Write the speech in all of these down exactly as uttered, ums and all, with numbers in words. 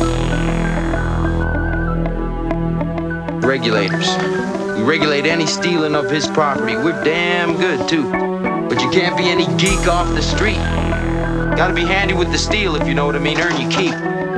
Regulators. We regulate any stealing of his property. We're damn good too. But you can't be any geek off the street. Gotta be handy with the steel, if you know what I mean. Earn your keep.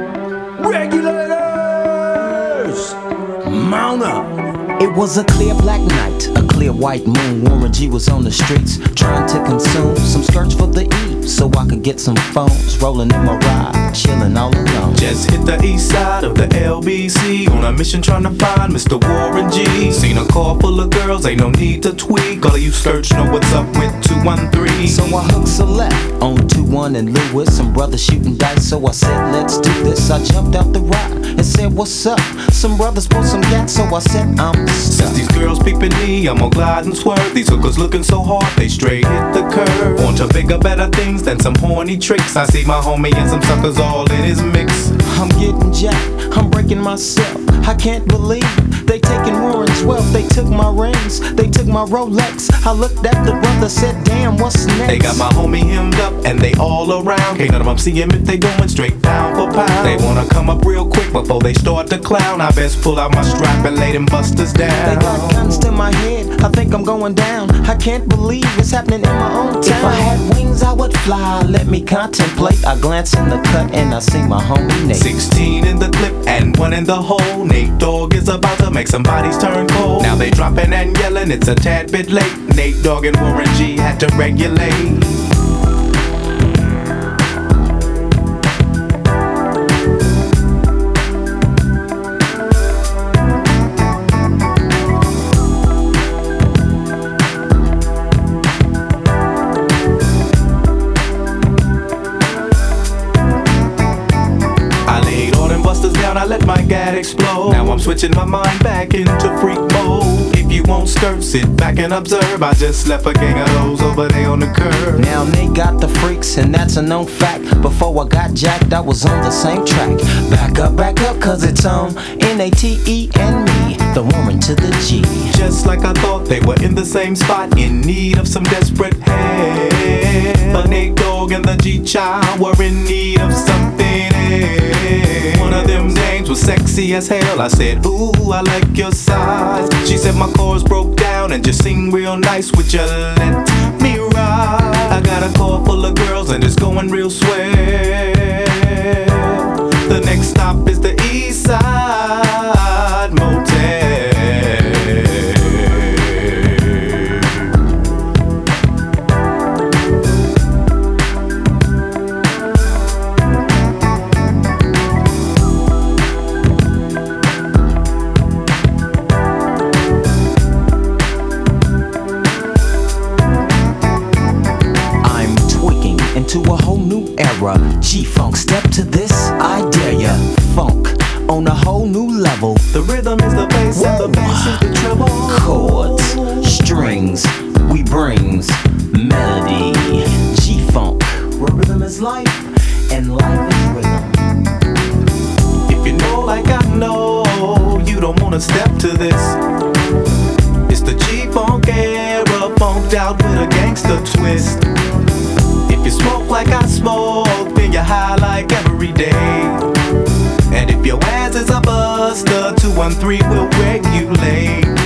Regulators! Mount up! It was a clear black night, a clear white moon. Warren G was on the streets trying to consume some skirts for the E, so I could get some phones. Rolling in my ride, chilling all alone. Just hit the east side of the L B C on a mission trying to find Mister Warren G. Seen a car full of girls, ain't no need to tweak. All of you skirts know what's up with two one three. So I hooked select on two one and Lewis. Some brothers shooting dice, so I said let's do this. I jumped out the ride and said what's up. Some brothers pulled some gas, so I said I'm Since these girls peeping me, I'm gonna glide and swerve. These hookers looking so hard, they straight hit the curve. On to bigger, better things than some horny tricks. I see my homie and some suckers all in his mix. I'm getting jacked, I'm breaking myself. I can't believe they taking Warren's wealth. They took my rings, they took my Rolex. I looked at the brother, said damn, what's next? They got my homie hemmed up and they all around. Can't none of them see him if they going straight pound for pound. They wanna come up real quick before they start to clown. I best pull out my strap and lay them busters down. They got guns to my head, I think I'm going down. I can't believe it's happening in my own town. If I had wings I would fly, let me contemplate. I glance in the cut and I see my homie Nate. Sixteen in the clip and one in the hole. Nate Dogg is about to make some bodies turn cold. Now they dropping and yelling, it's a tad bit late. Nate Dogg and Warren G had to regulate. I let my gad explode. Now I'm switching my mind back into freak mode. If you won't skirt, sit back and observe. I just left a gang of those over there on the curb. Now they got the freaks and that's a known fact. Before I got jacked, I was on the same track. Back up, back up, cause it's on N A T E and me, the Warren to the G. Just like I thought, they were in the same spot, in need of some desperate help. But Nate Dogg and the G-Child were in need of something else. One of them names was sexy as hell. I said, ooh, I like your size. She said my chords broke down and just sing real nice. Would you let me ride? I got a car full of girls and it's going real swell. The next stop is the East Side Motel. To a whole new era, G-Funk, step to this, I dare ya. Funk on a whole new level. The rhythm is the bass and the bass is the treble. Chords, strings, we brings melody. G-Funk, where rhythm is life and life is rhythm. If you know like I know, you don't wanna step to this. It's the G-Funk era, funked out with a gangster twist. If you smoke like I smoke, then you're high like every day. And if your ass is a buster, two one three will regulate.